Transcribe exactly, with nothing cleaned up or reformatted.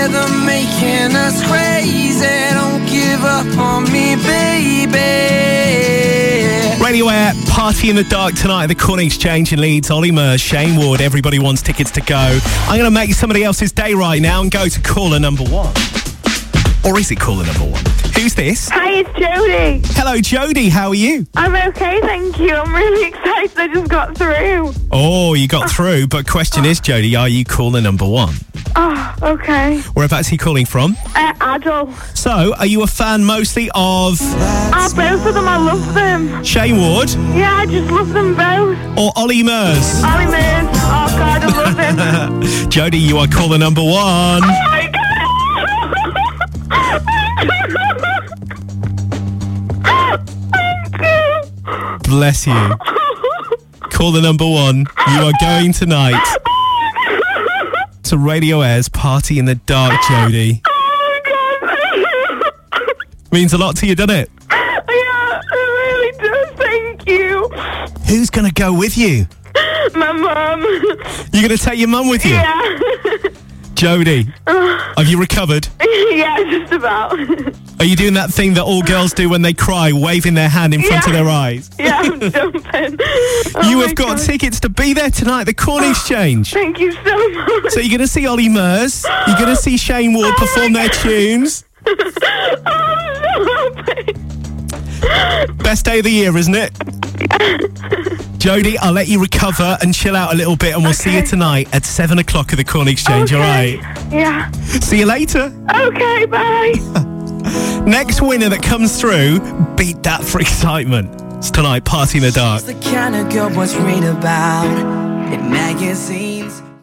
Yeah, they're making us crazy. Don't give up on me, baby. Radio Air, Party in the Dark tonight at the Corn Exchange in Leeds. Ollie Murs, Shane Ward, everybody wants tickets to go. I'm going to make somebody else's day right now and go to caller number one. Or is it caller number one? Who's this? Hi, it's Jodie. Hello, Jodie. How are you? I'm okay, thank you. I'm really excited. I just got through. Oh, you got through. But question is, Jodie, are you caller number one? Oh, okay. Whereabouts are you calling from? Uh, Adult. So, are you a fan mostly of... Oh, both of them. I love them. Shane Ward? Yeah, I just love them both. Or Ollie Murs? Ollie Murs. Oh, God, I love him. Jodie, you are caller number one. Oh, my God. Bless you. Caller number one, you are going tonight to Radio Air's Party in the Dark, Jodie. Oh, God. Means a lot to you, doesn't it? Yeah, it really does. Thank you. Who's going to go with you? My mum. You're going to take your mum with you? Yeah. Jodie, have you recovered? Yeah, just about. Are you doing that thing that all girls do when they cry, waving their hand in front Yeah. of their eyes? Yeah, I'm jumping. Oh, You my have got God. tickets to be there tonight at the Corn Exchange. Thank you so much. So you're going to see Ollie Murs, you're going to see Shane Ward Oh, perform my their God. tunes. Oh, I'm so happy. Best day of the year, isn't it? Jodie, I'll let you recover and chill out a little bit, and we'll see you Okay. tonight at seven o'clock at the Corn Exchange, Okay. all right? Yeah. See you later. Okay, bye. Next winner that comes through, beat that for excitement. It's tonight, Party in the Dark. The kind of girl boys read about in magazines.